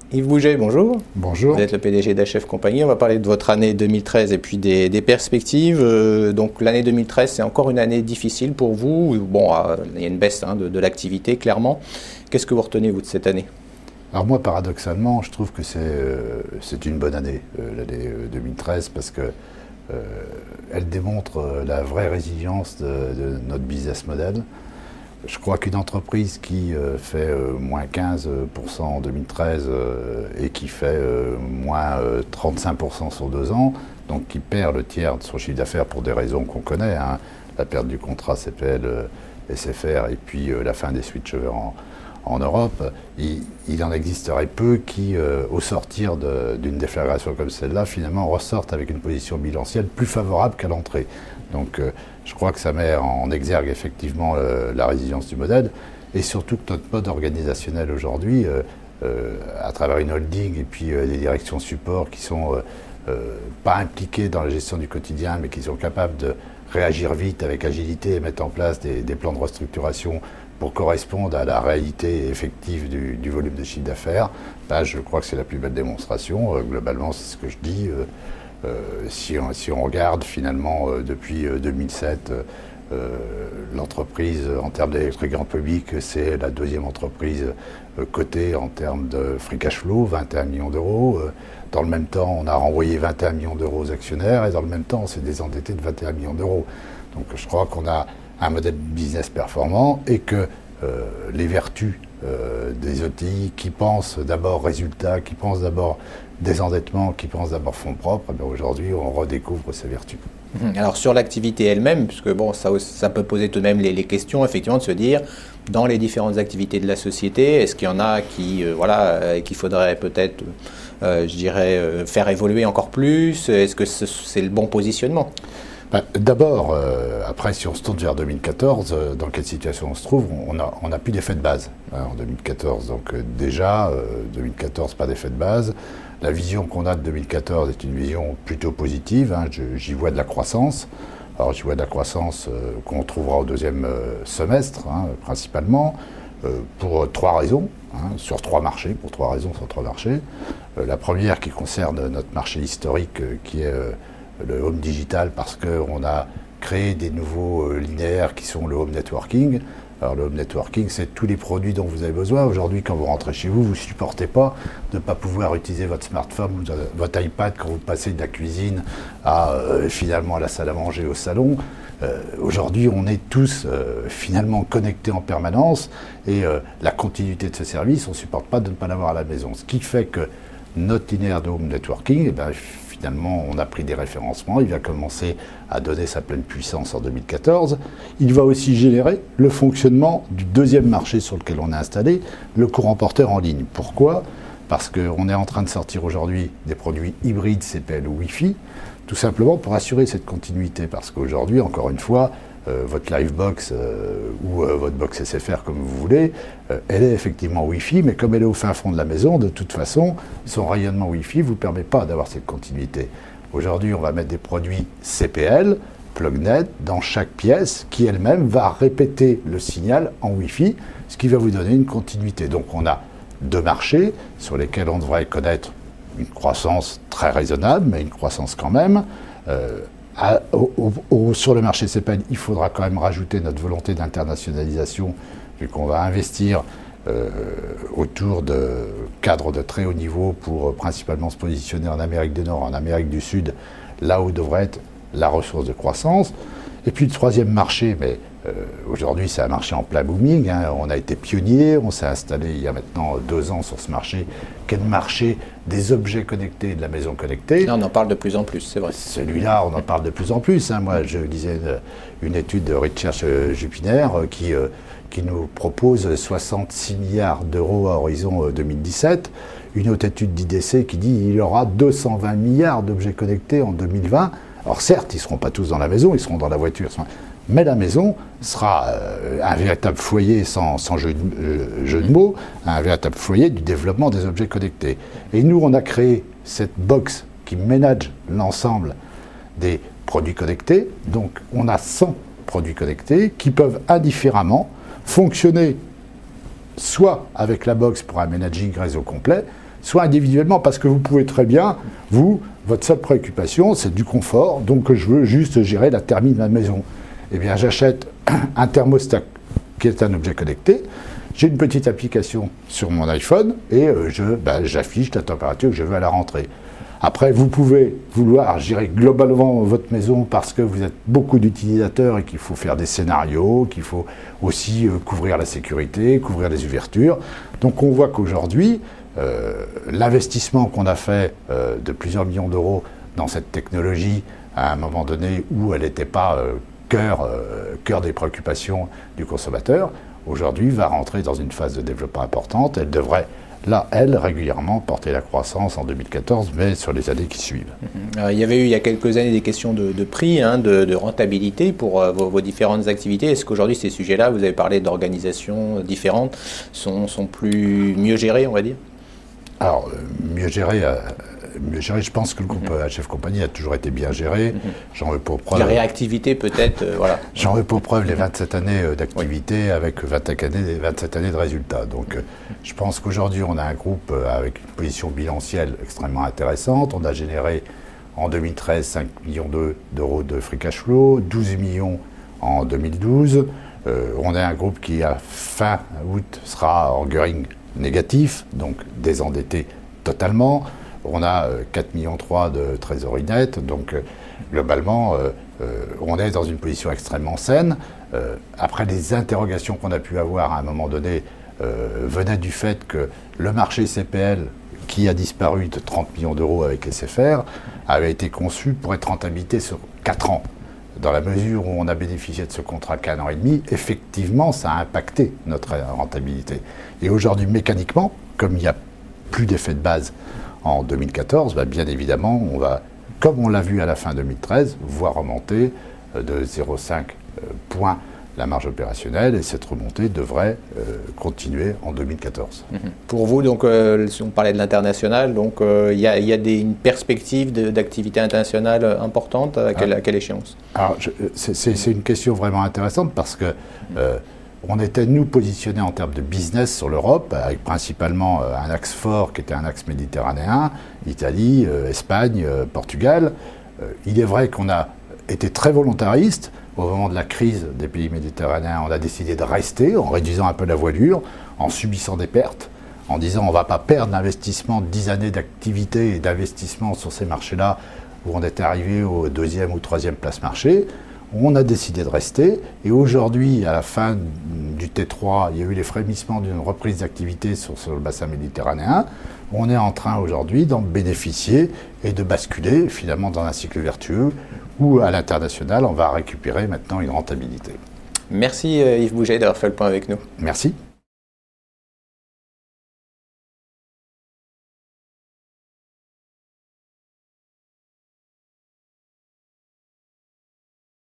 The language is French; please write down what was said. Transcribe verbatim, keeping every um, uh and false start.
Yves Bouget, bonjour. Bonjour. Vous êtes le P D G d'H F Compagnie. On va parler de votre année deux mille treize et puis des, des perspectives. Euh, donc l'année deux mille treize, c'est encore une année difficile pour vous. Bon, euh, il y a une baisse hein, de, de l'activité, clairement. Qu'est-ce que vous retenez, vous, de cette année ? Alors moi, paradoxalement, je trouve que c'est, euh, c'est une bonne année, euh, l'année deux mille treize, parce que euh, elle démontre euh, la vraie résilience de, de notre business model. Je crois qu'une entreprise qui euh, fait euh, moins quinze pour cent en deux mille treize euh, et qui fait euh, moins euh, trente-cinq pour cent sur deux ans, donc qui perd le tiers de son chiffre d'affaires pour des raisons qu'on connaît, hein, la perte du contrat C P L, euh, S F R et puis euh, la fin des switchovers en, en Europe, il, il en existerait peu qui, euh, au sortir de, d'une déflagration comme celle-là, finalement ressortent avec une position bilancielle plus favorable qu'à l'entrée. Donc euh, je crois que ça met en exergue effectivement euh, la résilience du modèle et surtout que notre mode organisationnel aujourd'hui, euh, euh, à travers une holding et puis euh, des directions support qui sont euh, euh, pas impliquées dans la gestion du quotidien mais qui sont capables de réagir vite avec agilité et mettre en place des, des plans de restructuration pour correspondre à la réalité effective du, du volume de chiffre d'affaires, ben, je crois que c'est la plus belle démonstration. Euh, globalement, c'est ce que je dis. Euh, euh, si, on, si on regarde finalement euh, depuis euh, deux mille sept, euh, l'entreprise en termes d'électrique grand public, c'est la deuxième entreprise euh, cotée en termes de free cash flow, vingt et un millions d'euros. Euh, dans le même temps, on a renvoyé vingt et un millions d'euros aux actionnaires et dans le même temps, on s'est désendetté de vingt et un millions d'euros. Donc je crois qu'on a un modèle business performant et que euh, les vertus euh, des E T I qui pensent d'abord résultats, qui pensent d'abord désendettement, qui pensent d'abord fonds propres, eh aujourd'hui on redécouvre ces vertus. Alors sur l'activité elle-même, puisque bon, ça, ça peut poser tout de même les, les questions, effectivement, de se dire, dans les différentes activités de la société, est-ce qu'il y en a qui, euh, voilà, euh, qu'il faudrait peut-être, euh, je dirais, euh, faire évoluer encore plus ? Est-ce que ce, c'est le bon positionnement ? Ben, d'abord, euh, après, si on se tourne vers deux mille quatorze, euh, dans quelle situation on se trouve ? On n'a on a plus d'effet de base hein, en deux mille quatorze. Donc euh, déjà, euh, deux mille quatorze, pas d'effet de base. La vision qu'on a de deux mille quatorze est une vision plutôt positive. Hein, je, j'y vois de la croissance. Alors j'y vois de la croissance euh, qu'on trouvera au deuxième euh, semestre, hein, principalement, euh, pour euh, trois raisons, hein, sur trois marchés, pour trois raisons sur trois marchés. Euh, la première qui concerne notre marché historique, euh, qui est... Euh, le home digital, parce qu'on a créé des nouveaux euh, linéaires qui sont le home networking. Alors le home networking, c'est tous les produits dont vous avez besoin. Aujourd'hui, quand vous rentrez chez vous, vous ne supportez pas de ne pas pouvoir utiliser votre smartphone ou votre iPad quand vous passez de la cuisine à euh, finalement à la salle à manger, au salon. Euh, aujourd'hui, on est tous euh, finalement connectés en permanence et euh, la continuité de ce service, on ne supporte pas de ne pas l'avoir à la maison. Ce qui fait que notre linéaire de home networking, eh ben, finalement, on a pris des référencements, il va commencer à donner sa pleine puissance en deux mille quatorze. Il va aussi générer le fonctionnement du deuxième marché sur lequel on est installé, le courant porteur en ligne. Pourquoi ? Parce qu'on est en train de sortir aujourd'hui des produits hybrides C P L ou Wi-Fi, tout simplement pour assurer cette continuité. Parce qu'aujourd'hui, encore une fois, Euh, votre Livebox euh, ou euh, votre box S F R comme vous voulez, euh, elle est effectivement Wi-Fi, mais comme elle est au fin fond de la maison, de toute façon, son rayonnement Wi-Fi ne vous permet pas d'avoir cette continuité. Aujourd'hui, on va mettre des produits C P L, PlugNet, dans chaque pièce, qui elle-même va répéter le signal en Wi-Fi, ce qui va vous donner une continuité. Donc on a deux marchés sur lesquels on devrait connaître une croissance très raisonnable, mais une croissance quand même. Euh, À, au, au, sur le marché C P L, il faudra quand même rajouter notre volonté d'internationalisation, vu qu'on va investir euh, autour de cadres de très haut niveau pour euh, principalement se positionner en Amérique du Nord, en Amérique du Sud, là où devrait être la ressource de croissance. Et puis le troisième marché, mais euh, aujourd'hui c'est un marché en plein booming, hein, on a été pionnier, on s'est installé il y a maintenant deux ans sur ce marché, qu'est le marché des objets connectés, de la maison connectée. Là, on en parle de plus en plus, c'est vrai. Celui-là, on en parle de plus en plus. Hein. Moi, je lisais une, une étude de Research Jupiter qui, euh, qui nous propose soixante-six milliards d'euros à horizon deux mille dix-sept. Une autre étude d'I D C qui dit qu'il y aura deux cent vingt milliards d'objets connectés en deux mille vingt. Alors certes, ils ne seront pas tous dans la maison, ils seront dans la voiture. Mais la maison sera euh, un véritable foyer, sans, sans jeu, de, euh, jeu de mots, un véritable foyer du développement des objets connectés. Et nous, on a créé cette box qui manage l'ensemble des produits connectés. Donc, on a cent produits connectés qui peuvent indifféremment fonctionner soit avec la box pour un managing réseau complet, soit individuellement, parce que vous pouvez très bien, vous, votre seule préoccupation, c'est du confort, donc je veux juste gérer la thermie de ma maison. Eh bien, j'achète un thermostat qui est un objet connecté, j'ai une petite application sur mon iPhone et euh, je, ben, j'affiche la température que je veux à la rentrée. Après, vous pouvez vouloir gérer globalement votre maison parce que vous êtes beaucoup d'utilisateurs et qu'il faut faire des scénarios, qu'il faut aussi euh, couvrir la sécurité, couvrir les ouvertures. Donc on voit qu'aujourd'hui, euh, l'investissement qu'on a fait euh, de plusieurs millions d'euros dans cette technologie, à un moment donné où elle n'était pas euh, cœur, euh, cœur des préoccupations du consommateur, aujourd'hui va rentrer dans une phase de développement importante. Elle devrait, là, elle, régulièrement porter la croissance en deux mille quatorze, mais sur les années qui suivent. Alors, il y avait eu il y a quelques années des questions de, de prix, hein, de, de rentabilité pour euh, vos, vos différentes activités. Est-ce qu'aujourd'hui ces sujets-là, vous avez parlé d'organisations différentes, sont, sont plus mieux gérés, on va dire? Alors, euh, mieux gérés, euh, mieux géré, je pense que le groupe H F Compagnie a toujours été bien géré. Mm-hmm. J'en veux pour preuve. La réactivité peut-être, euh, voilà. J'en veux pour preuve les vingt-sept années d'activité oui. avec vingt-sept années, vingt-sept années de résultats. Donc euh, je pense qu'aujourd'hui on a un groupe euh, avec une position bilancielle extrêmement intéressante. On a généré en deux mille treize cinq millions d'euros de free cash flow, douze millions en deux mille douze. Euh, on est un groupe qui à fin août sera en gearing négatif, donc désendetté totalement. On a euh, quatre virgule trois millions de trésorerie nette, donc euh, globalement, euh, euh, on est dans une position extrêmement saine. Euh, après, les interrogations qu'on a pu avoir à un moment donné euh, venaient du fait que le marché C P L, qui a disparu de trente millions d'euros avec S F R, avait été conçu pour être rentabilité sur quatre ans. Dans la mesure où on a bénéficié de ce contrat qu'un an et demi, effectivement, ça a impacté notre rentabilité. Et aujourd'hui, mécaniquement, comme il n'y a plus d'effet de base en deux mille quatorze, bah bien évidemment, on va, comme on l'a vu à la fin deux mille treize, voir remonter de zéro virgule cinq points la marge opérationnelle, et cette remontée devrait euh, continuer en deux mille quatorze. Mmh. Pour vous, donc, euh, si on parlait de l'international, donc il euh, y a, y a des, une perspective de, d'activité internationale importante, à quelle, ah. à quelle échéance? Alors, je, c'est, c'est une question vraiment intéressante parce que euh, on était, nous, positionnés en termes de business sur l'Europe, avec principalement euh, un axe fort qui était un axe méditerranéen, Italie, euh, Espagne, euh, Portugal. Euh, il est vrai qu'on a été très volontariste. Au moment de la crise des pays méditerranéens, on a décidé de rester en réduisant un peu la voilure, en subissant des pertes, en disant on ne va pas perdre l'investissement de dix années d'activité et d'investissement sur ces marchés-là où on était arrivé au deuxième ou troisième place marché. On a décidé de rester et aujourd'hui, à la fin du T trois, il y a eu les frémissements d'une reprise d'activité sur, sur le bassin méditerranéen. On est en train aujourd'hui d'en bénéficier et de basculer finalement dans un cycle vertueux où à l'international, on va récupérer maintenant une rentabilité. Merci Yves Bouget d'avoir fait le point avec nous. Merci.